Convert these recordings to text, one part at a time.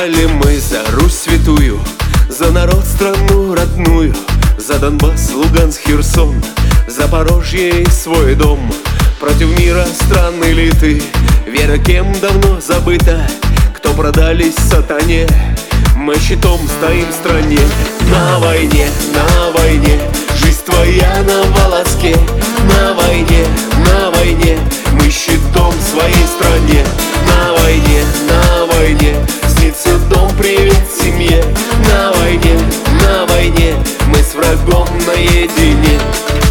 Воевали мы за Русь святую, за народ страну родную, за Донбасс, Луганск, Херсон, Запорожье и свой дом. Против мира стран элиты, вера кем давно забыта, кто продались сатане, мы щитом стоим в стране. На войне, жизнь твоя на волоске. На войне, мы щитом в своей стране. На войне, снится дом, привет семье. На войне, мы с врагом наедине.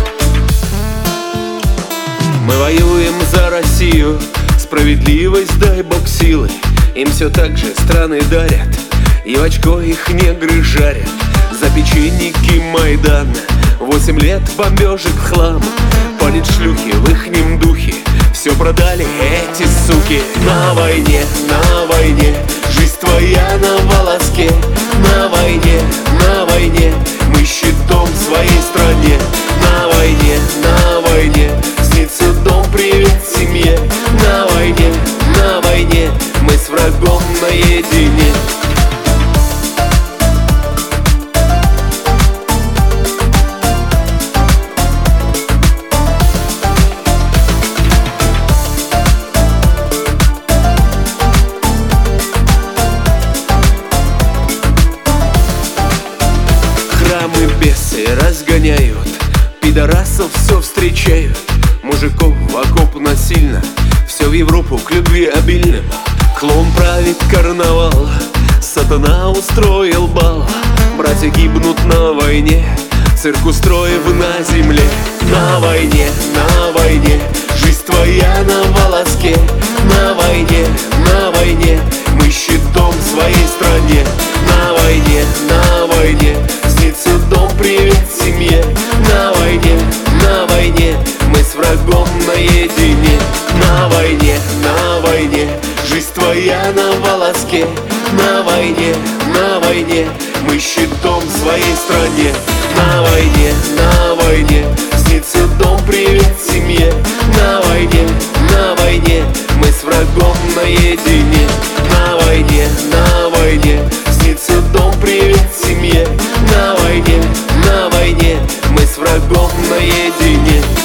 Мы воюем за Россию, справедливость дай Бог силы. Им все так же страны дарят, и в очко их негры жарят. За печеньки Майдана 8 лет бомбежек в хлам. Политшлюхи в ихнем духе все продали эти суки. На войне, жизнь твоя на волоске. На войне, мы щитом в своей стране. На войне, снится дом, привет семье. На войне, мы с врагом наедине. Храмы бесы разгоняют, пидорасов все встречают, мужиков в окоп насильно, все в Европу к любви обильным. Клоун правит карнавал, сатана устроил бал. Братья гибнут на войне, цирк устроив на земле. На войне, жизнь твоя на волоске. На войне, мы щитом в своей стране. На войне, снится дом, привет семье. На войне, мы с врагом наедине. На войне, жизнь твоя на волоске. На войне, мы щитом в своей стране. На войне, снится дом, привет семье. На войне, мы с врагом наедине. На войне, снится дом, привет семье. На войне, мы с врагом наедине.